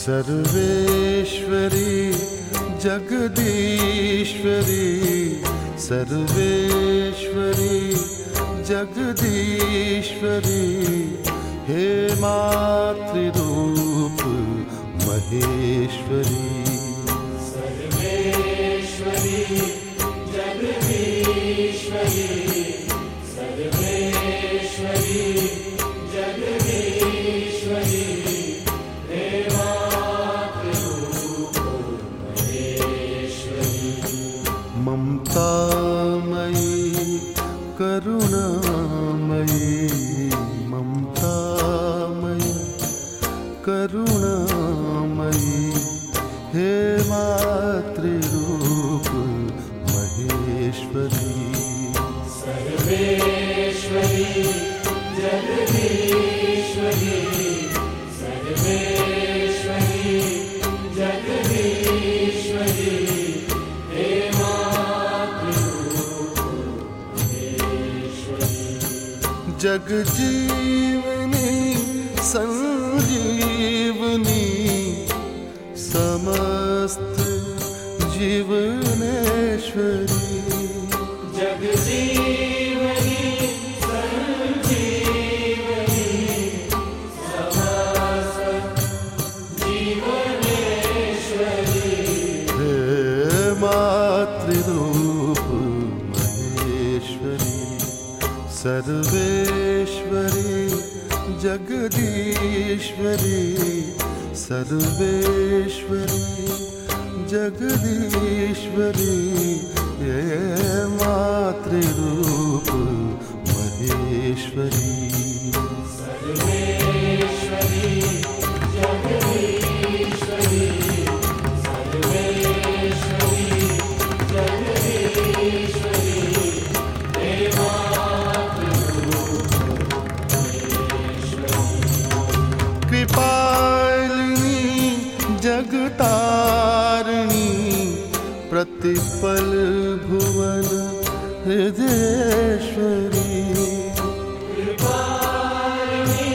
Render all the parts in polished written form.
सर्वेश्वरी जगदीश्वरी, सर्वेश्वरी जगदीश्वरी, हे मातृरूप महेश्वरी। सर्वेश्वरी जगदीश्वरी, सर्वेश्वरी जगदीश्वरी, हे मातृरूप महेश्वरी। ममतामयी करुणामयी, ममतामयी करुणामयी, हे मातृरूप महेश्वरी। सर्वेश्वरी जगदीश्वरी, सर्वेश्वरी जगदीश्वरी, हे मातृरूप महेश्वरी। जगजीवनी संजीवनी, समस्त जीवनेश्वरी। जगजीवनी संजीवनी, समस्त जीवनेश्वरी, हे मातृरूप महेश्वरी। सर्वेश्वरी जगदीश्वरी, सर्वेश्वरी जगदीश्वरी, हे मातृरूप महेश्वरी। सर्वेश्वरी जगदीश्वरी, सर्वेश्वरी जगदीश्वरी, हे मातृरूप महेश्वरी। कृपालिनी जगतारिणी, प्रतिपल भुवन हृदयेश्वरी। कृपालिनी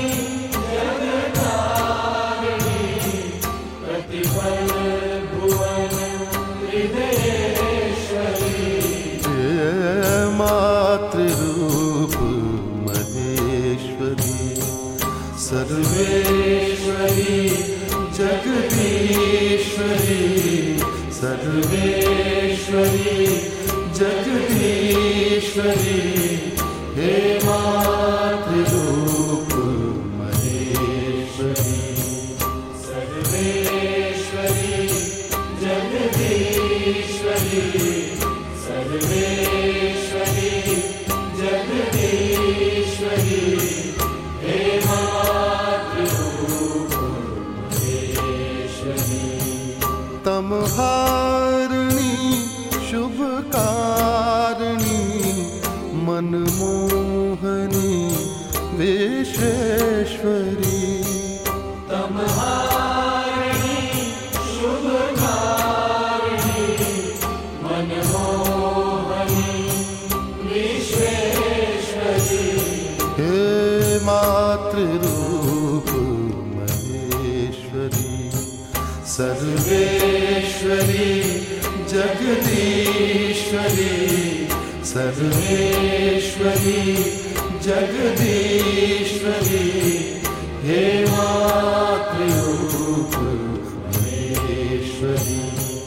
जगतारिणी, प्रतिपल भुवन हृदयेश्वरी, हे मातृरूप महेश्वरी। सर्वेश्वरी जगदीश्वरी, सर्वेश्वरी जगदीश्वरी, हे मातृरूप महेश्वरी। सर्वेश्वरी जगदीश्वरी, सर्वेश्वरी जगदीश्वरी, हे मातृरूप महेश्वरी। तमहारिणी शुभकारिणी, मनमोहनी विश्वेश्वरी। तमहारिणी शुभकारिणी, मनमोहनी विश्वेश्वरी, हे मातृरूप महेश्वरी। सर्वेश्वरी जगदीश्वरी, सर्वेश्वरी जगदीश्वरी, हे मातृरूप महेश्वरी।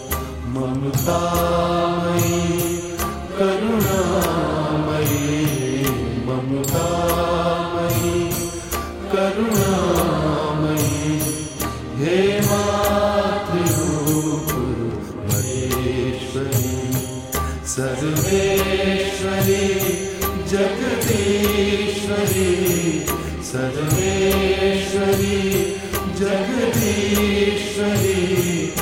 ममतामयी करुणामयी, ममतामयी करुणामयी, हे मातृरूप महेश्वरी। सर्वेश्वरी जगदीश्वरी, सर्वेश्वरी जगदीश्वरी,